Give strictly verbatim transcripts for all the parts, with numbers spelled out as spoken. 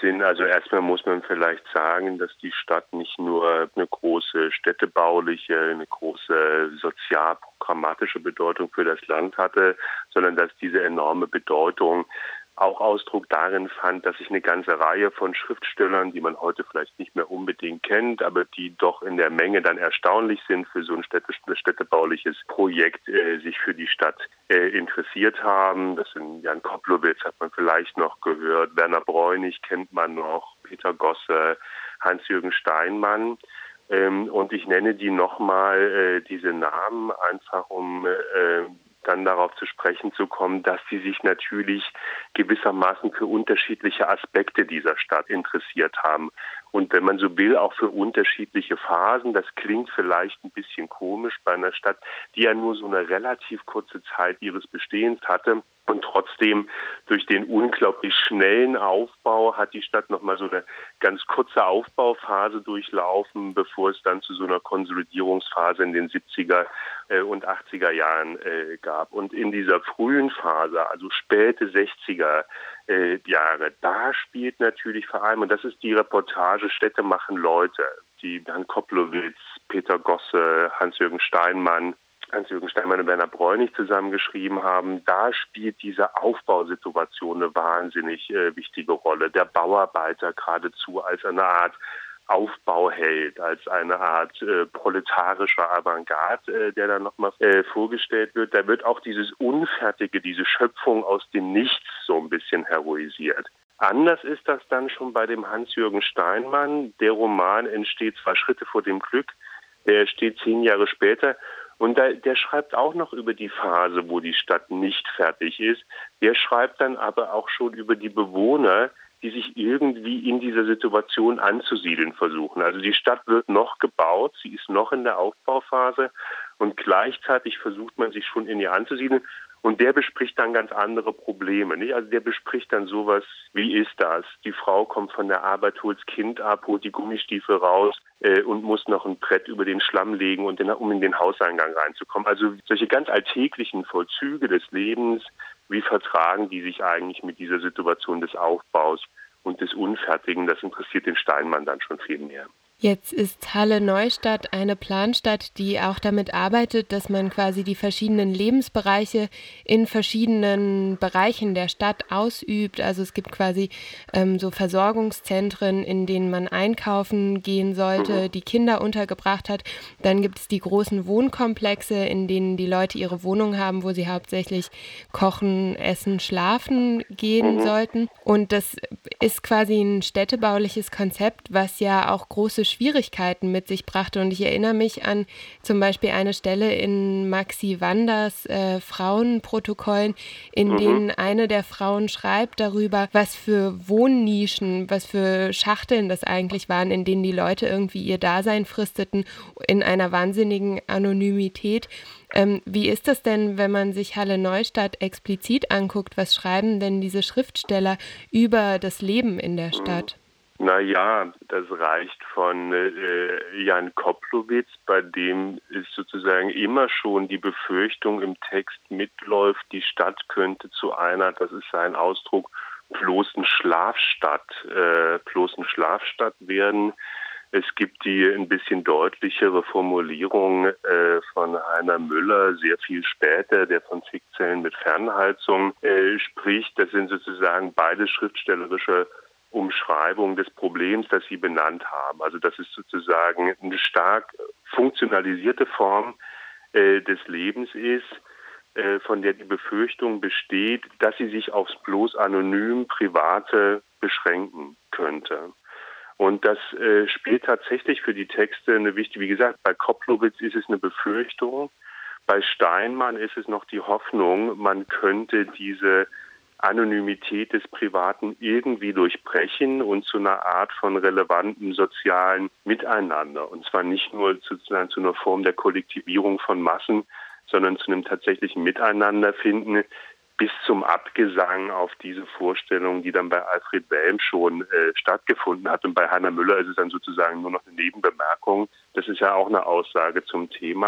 sind, also erstmal muss man vielleicht sagen, dass die Stadt nicht nur eine große städtebauliche, eine große sozialprogrammatische Bedeutung für das Land hatte, sondern dass diese enorme Bedeutung auch Ausdruck darin fand, dass sich eine ganze Reihe von Schriftstellern, die man heute vielleicht nicht mehr unbedingt kennt, aber die doch in der Menge dann erstaunlich sind für so ein städtisch, städtebauliches Projekt, äh, sich für die Stadt äh, interessiert haben. Das sind Jan Koplowitz, hat man vielleicht noch gehört, Werner Bräunig kennt man noch, Peter Gosse, Hans-Jürgen Steinmann. Ähm, und ich nenne die nochmal, äh, diese Namen, einfach um äh, dann darauf zu sprechen zu kommen, dass sie sich natürlich gewissermaßen für unterschiedliche Aspekte dieser Stadt interessiert haben. Und wenn man so will, auch für unterschiedliche Phasen. Das klingt vielleicht ein bisschen komisch bei einer Stadt, die ja nur so eine relativ kurze Zeit ihres Bestehens hatte. Und trotzdem durch den unglaublich schnellen Aufbau hat die Stadt nochmal so eine ganz kurze Aufbauphase durchlaufen, bevor es dann zu so einer Konsolidierungsphase in den siebziger und achtziger Jahren äh, gab. Und in dieser frühen Phase, also späte sechziger äh, Jahre, da spielt natürlich vor allem, und das ist die Reportage Städte machen Leute, die Jan Koplowitz, Peter Gosse, Hans-Jürgen Steinmann, Hans-Jürgen Steinmann und Werner Bräunig zusammengeschrieben haben, da spielt diese Aufbausituation eine wahnsinnig äh, wichtige Rolle. Der Bauarbeiter geradezu als eine Art Aufbauheld, als eine Art äh, proletarischer Avantgarde, äh, der da nochmal äh, vorgestellt wird. Da wird auch dieses Unfertige, diese Schöpfung aus dem Nichts so ein bisschen heroisiert. Anders ist das dann schon bei dem Hans-Jürgen Steinmann. Der Roman entsteht zwar Schritte vor dem Glück, der entsteht zehn Jahre später. Und da, der schreibt auch noch über die Phase, wo die Stadt nicht fertig ist. Der schreibt dann aber auch schon über die Bewohner, die sich irgendwie in dieser Situation anzusiedeln versuchen. Also die Stadt wird noch gebaut, sie ist noch in der Aufbauphase und gleichzeitig versucht man sich schon in ihr anzusiedeln. Und der bespricht dann ganz andere Probleme, nicht? Also der bespricht dann sowas, wie ist das? Die Frau kommt von der Arbeit, holt das Kind ab, holt die Gummistiefel raus äh, und muss noch ein Brett über den Schlamm legen, und den, um in den Hauseingang reinzukommen. Also solche ganz alltäglichen Vollzüge des Lebens, wie vertragen die sich eigentlich mit dieser Situation des Aufbaus und des Unfertigen? Das interessiert den Steinmann dann schon viel mehr. Jetzt ist Halle-Neustadt eine Planstadt, die auch damit arbeitet, dass man quasi die verschiedenen Lebensbereiche in verschiedenen Bereichen der Stadt ausübt. Also es gibt quasi ähm, so Versorgungszentren, in denen man einkaufen gehen sollte, die Kinder untergebracht hat. Dann gibt es die großen Wohnkomplexe, in denen die Leute ihre Wohnung haben, wo sie hauptsächlich kochen, essen, schlafen gehen sollten. Und das ist quasi ein städtebauliches Konzept, was ja auch große Schwierigkeiten mit sich brachte. Und ich erinnere mich an zum Beispiel eine Stelle in Maxi Wanders äh, Frauenprotokollen, in mhm. denen eine der Frauen schreibt darüber, was für Wohnnischen, was für Schachteln das eigentlich waren, in denen die Leute irgendwie ihr Dasein fristeten, in einer wahnsinnigen Anonymität. Ähm, wie ist das denn, wenn man sich Halle-Neustadt explizit anguckt? Was schreiben denn diese Schriftsteller über das Leben in der Stadt? Naja, das reicht von äh, Jan Koplowitz, bei dem ist sozusagen immer schon die Befürchtung im Text mitläuft, die Stadt könnte zu einer, das ist sein Ausdruck, bloßen Schlafstadt, äh, bloßen Schlafstadt werden. Es gibt die ein bisschen deutlichere Formulierung äh, von Heiner Müller, sehr viel später, der von Fickzellen mit Fernheizung äh, spricht. Das sind sozusagen beide schriftstellerische Umschreibung des Problems, das Sie benannt haben. Also das ist sozusagen eine stark funktionalisierte Form äh, des Lebens ist, äh, von der die Befürchtung besteht, dass sie sich aufs bloß anonym Private beschränken könnte. Und das äh, spielt tatsächlich für die Texte eine wichtige, wie gesagt, bei Koplowitz ist es eine Befürchtung, bei Steinmann ist es noch die Hoffnung, man könnte diese Anonymität des Privaten irgendwie durchbrechen und zu einer Art von relevantem sozialen Miteinander. Und zwar nicht nur sozusagen zu einer Form der Kollektivierung von Massen, sondern zu einem tatsächlichen Miteinander finden, bis zum Abgesang auf diese Vorstellung, die dann bei Alfred Welm schon äh, stattgefunden hat. Und bei Heiner Müller ist es dann sozusagen nur noch eine Nebenbemerkung. Das ist ja auch eine Aussage zum Thema.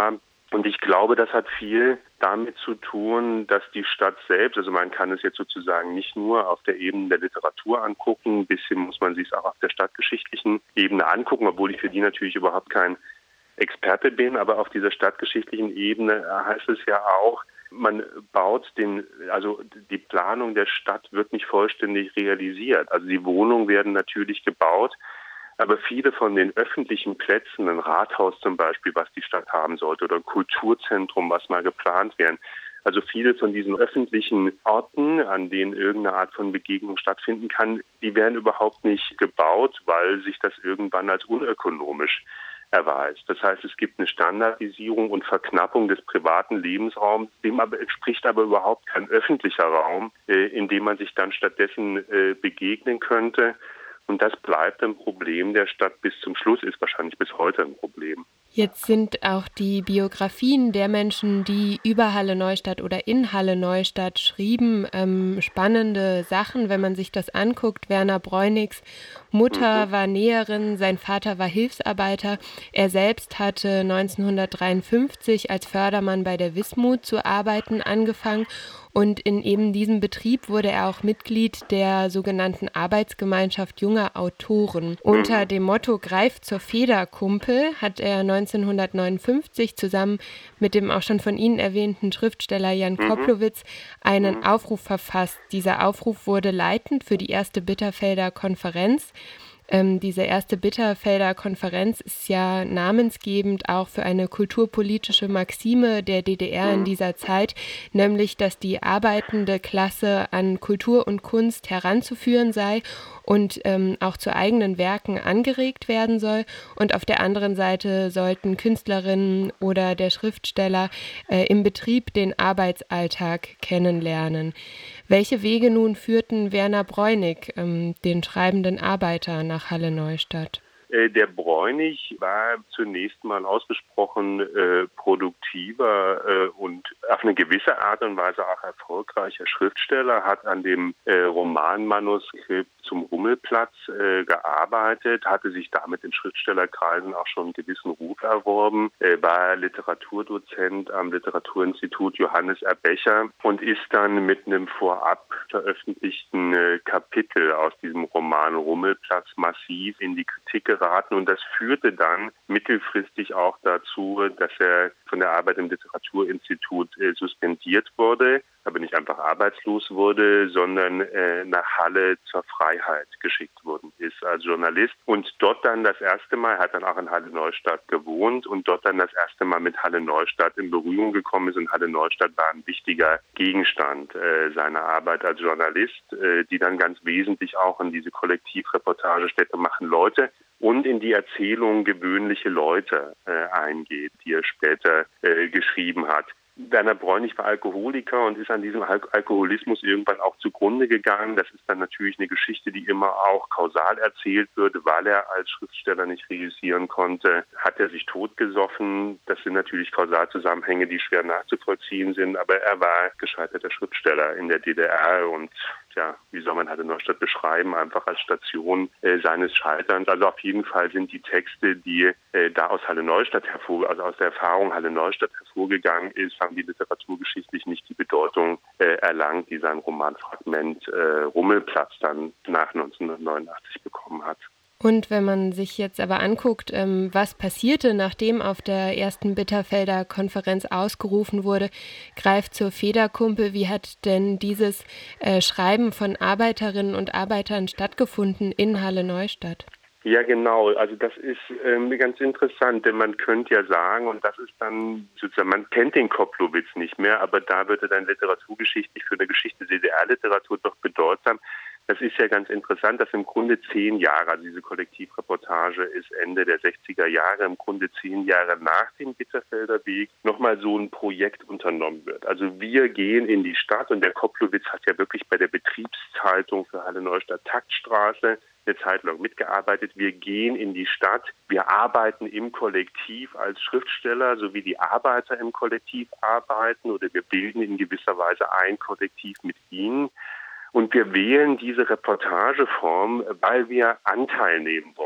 Und ich glaube, das hat viel damit zu tun, dass die Stadt selbst, also man kann es jetzt sozusagen nicht nur auf der Ebene der Literatur angucken, ein bisschen muss man sich es auch auf der stadtgeschichtlichen Ebene angucken, obwohl ich für die natürlich überhaupt kein Experte bin, aber auf dieser stadtgeschichtlichen Ebene heißt es ja auch, man baut den, also die Planung der Stadt wird nicht vollständig realisiert. Also die Wohnungen werden natürlich gebaut, aber viele von den öffentlichen Plätzen, ein Rathaus zum Beispiel, was die Stadt haben sollte, oder ein Kulturzentrum, was mal geplant wäre, also viele von diesen öffentlichen Orten, an denen irgendeine Art von Begegnung stattfinden kann, die werden überhaupt nicht gebaut, weil sich das irgendwann als unökonomisch erweist. Das heißt, es gibt eine Standardisierung und Verknappung des privaten Lebensraums, dem aber entspricht aber überhaupt kein öffentlicher Raum, äh, in dem man sich dann stattdessen äh, begegnen könnte. Und das bleibt ein Problem der Stadt bis zum Schluss, ist wahrscheinlich bis heute ein Problem. Jetzt sind auch die Biografien der Menschen, die über Halle Neustadt oder in Halle Neustadt schrieben, ähm, spannende Sachen, wenn man sich das anguckt. Werner Bräunigs Mutter mhm. war Näherin, sein Vater war Hilfsarbeiter. Er selbst hatte neunzehnhundertdreiundfünfzig als Fördermann bei der Wismut zu arbeiten angefangen. Und in eben diesem Betrieb wurde er auch Mitglied der sogenannten Arbeitsgemeinschaft junger Autoren. Unter dem Motto Greif zur Federkumpel hat er neunzehnhundertneunundfünfzig zusammen mit dem auch schon von Ihnen erwähnten Schriftsteller Jan Koplowitz einen Aufruf verfasst. Dieser Aufruf wurde leitend für die erste Bitterfelder Konferenz. Ähm, diese erste Bitterfelder Konferenz ist ja namensgebend auch für eine kulturpolitische Maxime der D D R in dieser Zeit, nämlich, dass die arbeitende Klasse an Kultur und Kunst heranzuführen sei und ähm, auch zu eigenen Werken angeregt werden soll. Und auf der anderen Seite sollten Künstlerinnen oder der Schriftsteller äh, im Betrieb den Arbeitsalltag kennenlernen. Welche Wege nun führten Werner Bräunig, ähm, den schreibenden Arbeiter, nach Halle Neustadt? Der Bräunig war zunächst mal ausgesprochen äh, produktiver äh, und auf eine gewisse Art und Weise auch erfolgreicher Schriftsteller, hat an dem äh, Romanmanuskript zum Rummelplatz äh, gearbeitet, hatte sich damit in Schriftstellerkreisen auch schon einen gewissen Ruf erworben, äh, war Literaturdozent am Literaturinstitut Johannes R. Becher und ist dann mit einem vorab veröffentlichten äh, Kapitel aus diesem Roman Rummelplatz massiv in die Kritik geraten. Und das führte dann mittelfristig auch dazu, dass er von der Arbeit im Literaturinstitut äh, suspendiert wurde, aber nicht einfach arbeitslos wurde, sondern äh, nach Halle zur Freiheit geschickt worden ist als Journalist. Und dort dann das erste Mal, hat dann auch in Halle Neustadt gewohnt und dort dann das erste Mal mit Halle Neustadt in Berührung gekommen ist. Und Halle Neustadt war ein wichtiger Gegenstand äh, seiner Arbeit als Journalist, äh, die dann ganz wesentlich auch in diese Kollektivreportage Städte machen Leute und in die Erzählung gewöhnliche Leute äh, eingeht, die er später äh, geschrieben hat. Werner Bräunig war Alkoholiker und ist an diesem Al- Alkoholismus irgendwann auch zugrunde gegangen. Das ist dann natürlich eine Geschichte, die immer auch kausal erzählt wird, weil er als Schriftsteller nicht reüssieren konnte. Hat er sich totgesoffen? Das sind natürlich Kausalzusammenhänge, die schwer nachzuvollziehen sind, aber er war gescheiterter Schriftsteller in der D D R und ja, wie soll man Halle Neustadt beschreiben, einfach als Station äh, seines Scheiterns. Also auf jeden Fall sind die Texte, die äh, da aus Halle Neustadt hervor, also aus der Erfahrung Halle Neustadt hervorgegangen ist, haben die literaturgeschichtlich nicht die Bedeutung äh, erlangt, die sein Romanfragment äh, Rummelplatz dann nach neunzehnhundertneunundachtzig bekommen hat. Und wenn man sich jetzt aber anguckt, ähm, was passierte, nachdem auf der ersten Bitterfelder Konferenz ausgerufen wurde, greift zur Federkumpel, wie hat denn dieses äh, Schreiben von Arbeiterinnen und Arbeitern stattgefunden in Halle Neustadt? Ja, genau. Also das ist ähm, ganz interessant, denn man könnte ja sagen, und das ist dann sozusagen, man kennt den Koplowitz nicht mehr, aber da wird er dann literaturgeschichtlich für eine Geschichte D D R-Literatur doch bedeutsam. Das ist ja ganz interessant, dass im Grunde zehn Jahre, also diese Kollektivreportage ist Ende der sechziger Jahre, im Grunde zehn Jahre nach dem Bitterfelder Weg, nochmal so ein Projekt unternommen wird. Also wir gehen in die Stadt und der Koplowitz hat ja wirklich bei der Betriebszeitung für Halle Neustadt Taktstraße eine Zeit lang mitgearbeitet. Wir gehen in die Stadt, wir arbeiten im Kollektiv als Schriftsteller, so wie die Arbeiter im Kollektiv arbeiten oder wir bilden in gewisser Weise ein Kollektiv mit ihnen. Und wir wählen diese Reportageform, weil wir Anteil nehmen wollen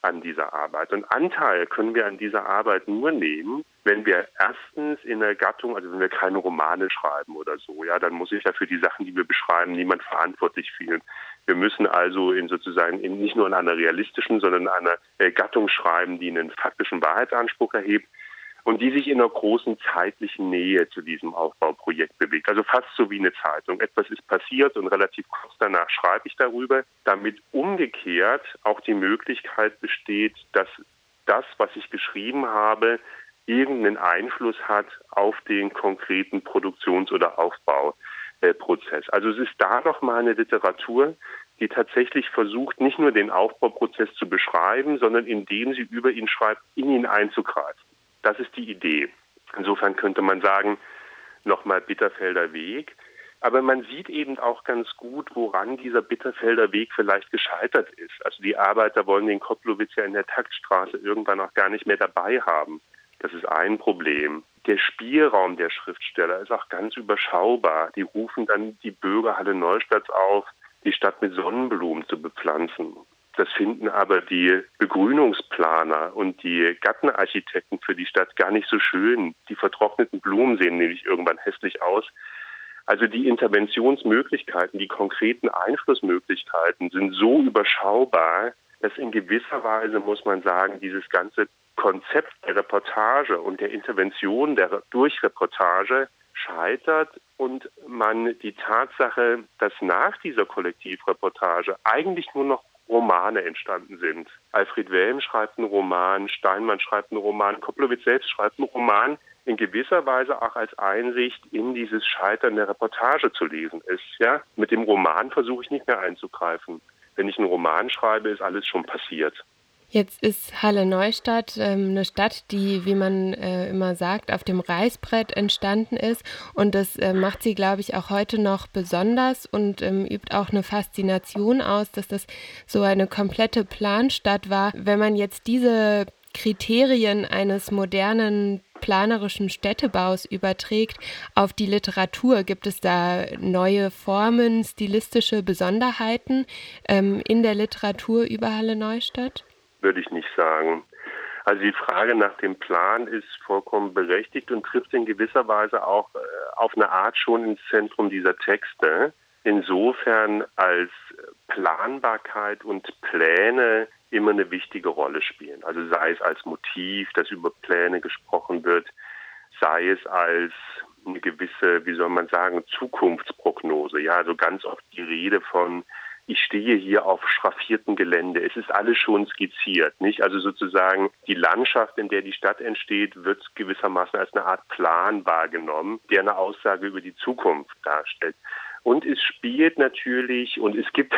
an dieser Arbeit. Und Anteil können wir an dieser Arbeit nur nehmen, wenn wir erstens in der Gattung, also wenn wir keine Romane schreiben oder so, ja, dann muss sich ja für die Sachen, die wir beschreiben, niemand verantwortlich fühlen. Wir müssen also in sozusagen in, nicht nur in einer realistischen, sondern in einer äh, Gattung schreiben, die einen faktischen Wahrheitsanspruch erhebt und die sich in einer großen zeitlichen Nähe zu diesem Aufbauprojekt bewegt. Also fast so wie eine Zeitung. Etwas ist passiert und relativ kurz danach schreibe ich darüber, damit umgekehrt auch die Möglichkeit besteht, dass das, was ich geschrieben habe, irgendeinen Einfluss hat auf den konkreten Produktions- oder Aufbauprozess. Also es ist da nochmal eine Literatur, die tatsächlich versucht, nicht nur den Aufbauprozess zu beschreiben, sondern indem sie über ihn schreibt, in ihn einzugreifen. Das ist die Idee. Insofern könnte man sagen, nochmal Bitterfelder Weg. Aber man sieht eben auch ganz gut, woran dieser Bitterfelder Weg vielleicht gescheitert ist. Also die Arbeiter wollen den Koplowitz ja in der Taktstraße irgendwann auch gar nicht mehr dabei haben. Das ist ein Problem. Der Spielraum der Schriftsteller ist auch ganz überschaubar. Die rufen dann die Bürger Halle Neustadt auf, die Stadt mit Sonnenblumen zu bepflanzen. Das finden aber die Begrünungsplaner und die Gartenarchitekten für die Stadt gar nicht so schön. Die vertrockneten Blumen sehen nämlich irgendwann hässlich aus. Also die Interventionsmöglichkeiten, die konkreten Einflussmöglichkeiten sind so überschaubar, dass in gewisser Weise, muss man sagen, dieses ganze Konzept der Reportage und der Intervention der durch Reportage scheitert und man die Tatsache, dass nach dieser Kollektivreportage eigentlich nur noch Romane entstanden sind. Alfred Welm schreibt einen Roman, Steinmann schreibt einen Roman, Koplowitz selbst schreibt einen Roman, in gewisser Weise auch als Einsicht in dieses Scheitern der Reportage zu lesen ist. Ja? Mit dem Roman versuche ich nicht mehr einzugreifen. Wenn ich einen Roman schreibe, ist alles schon passiert. Jetzt ist Halle Neustadt ähm, eine Stadt, die, wie man äh, immer sagt, auf dem Reißbrett entstanden ist. Und das äh, macht sie, glaube ich, auch heute noch besonders und ähm, übt auch eine Faszination aus, dass das so eine komplette Planstadt war. Wenn man jetzt diese Kriterien eines modernen planerischen Städtebaus überträgt auf die Literatur, gibt es da neue Formen, stilistische Besonderheiten ähm, in der Literatur über Halle Neustadt? Würde ich nicht sagen. Also die Frage nach dem Plan ist vollkommen berechtigt und trifft in gewisser Weise auch äh, auf eine Art schon ins Zentrum dieser Texte. Insofern als Planbarkeit und Pläne immer eine wichtige Rolle spielen. Also sei es als Motiv, das über Pläne gesprochen wird, sei es als eine gewisse, wie soll man sagen, Zukunftsprognose. Ja, also ganz oft die Rede von ich stehe hier auf schraffiertem Gelände. Es ist alles schon skizziert, nicht? Also sozusagen die Landschaft, in der die Stadt entsteht, wird gewissermaßen als eine Art Plan wahrgenommen, der eine Aussage über die Zukunft darstellt. Und es spielt natürlich, und es gibt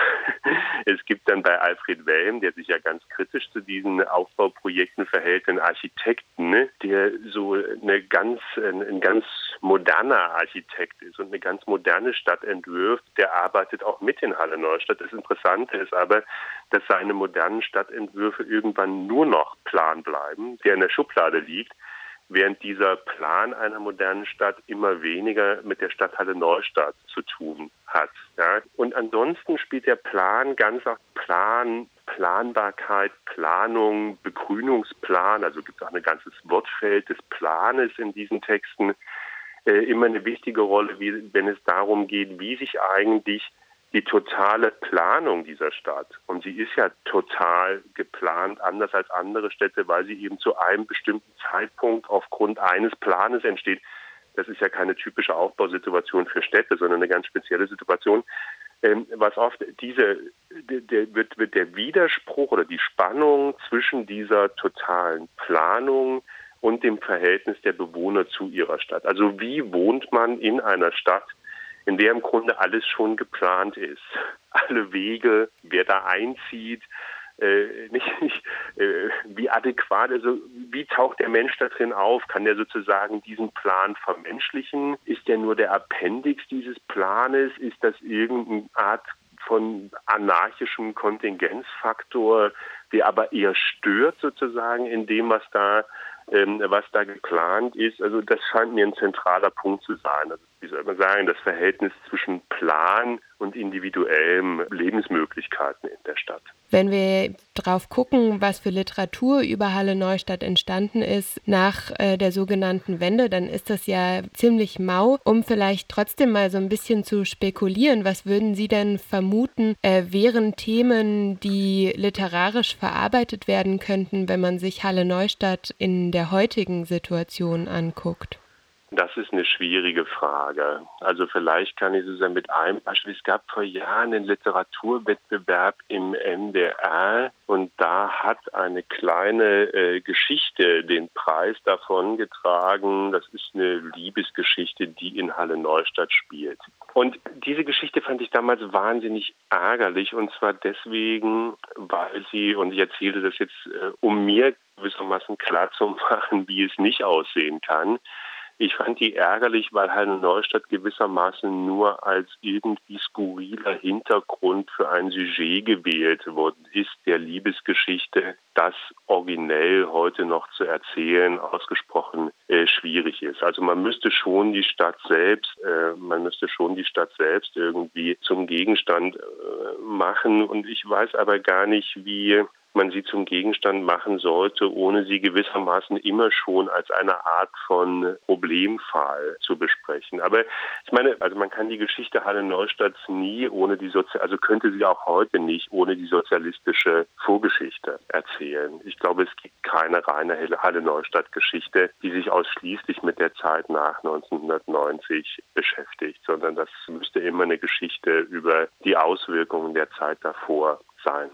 es gibt dann bei Alfred Welm, der sich ja ganz kritisch zu diesen Aufbauprojekten verhält, einen Architekten, ne, der so eine ganz, ein ganz moderner Architekt ist und eine ganz moderne Stadt entwirft. Der arbeitet auch mit in Halle Neustadt. Das Interessante ist aber, dass seine modernen Stadtentwürfe irgendwann nur noch Plan bleiben, der in der Schublade liegt, während dieser Plan einer modernen Stadt immer weniger mit der Stadthalle Neustadt zu tun hat. Ja. Und ansonsten spielt der Plan ganz auch Plan, Planbarkeit, Planung, Begrünungsplan, also gibt es auch ein ganzes Wortfeld des Planes in diesen Texten, äh, immer eine wichtige Rolle, wie, wenn es darum geht, wie sich eigentlich die totale Planung dieser Stadt, und sie ist ja total geplant, anders als andere Städte, weil sie eben zu einem bestimmten Zeitpunkt aufgrund eines Planes entsteht. Das ist ja keine typische Aufbausituation für Städte, sondern eine ganz spezielle Situation. Ähm, was oft diese, der, wird, wird der Widerspruch oder die Spannung zwischen dieser totalen Planung und dem Verhältnis der Bewohner zu ihrer Stadt. Also wie wohnt man in einer Stadt, in der im Grunde alles schon geplant ist. Alle Wege, wer da einzieht, äh, nicht, nicht äh, wie adäquat, also wie taucht der Mensch da drin auf? Kann der sozusagen diesen Plan vermenschlichen? Ist der nur der Appendix dieses Planes? Ist das irgendeine Art von anarchischem Kontingenzfaktor, der aber eher stört sozusagen in dem, was da ähm, was da geplant ist? Also das scheint mir ein zentraler Punkt zu sein. Also wie soll man sagen, das Verhältnis zwischen Plan und individuellen Lebensmöglichkeiten in der Stadt. Wenn wir drauf gucken, was für Literatur über Halle Neustadt entstanden ist nach äh, der sogenannten Wende, dann ist das ja ziemlich mau. Um vielleicht trotzdem mal so ein bisschen zu spekulieren, was würden Sie denn vermuten, äh, wären Themen, die literarisch verarbeitet werden könnten, wenn man sich Halle Neustadt in der heutigen Situation anguckt? Das ist eine schwierige Frage. Also vielleicht kann ich es ja mit einem Beispiel. Es gab vor Jahren einen Literaturwettbewerb im N D R und da hat eine kleine äh, Geschichte den Preis davongetragen. Das ist eine Liebesgeschichte, die in Halle Neustadt spielt. Und diese Geschichte fand ich damals wahnsinnig ärgerlich und zwar deswegen, weil sie, und ich erzähle das jetzt, äh, um mir gewissermaßen klarzumachen, wie es nicht aussehen kann. Ich fand die ärgerlich, weil Halle Neustadt gewissermaßen nur als irgendwie skurriler Hintergrund für ein Sujet gewählt worden ist, der Liebesgeschichte, das originell heute noch zu erzählen, ausgesprochen äh, schwierig ist. Also man müsste schon die Stadt selbst, äh, man müsste schon die Stadt selbst irgendwie zum Gegenstand äh, machen. Und ich weiß aber gar nicht, wie man sie zum Gegenstand machen sollte, ohne sie gewissermaßen immer schon als eine Art von Problemfall zu besprechen. Aber ich meine, also man kann die Geschichte Halle Neustadt nie ohne die Sozi- also könnte sie auch heute nicht ohne die sozialistische Vorgeschichte erzählen. Ich glaube, es gibt keine reine Halle Neustadt Geschichte, die sich ausschließlich mit der Zeit nach neunzehnhundertneunzig beschäftigt, sondern das müsste immer eine Geschichte über die Auswirkungen der Zeit davor sein.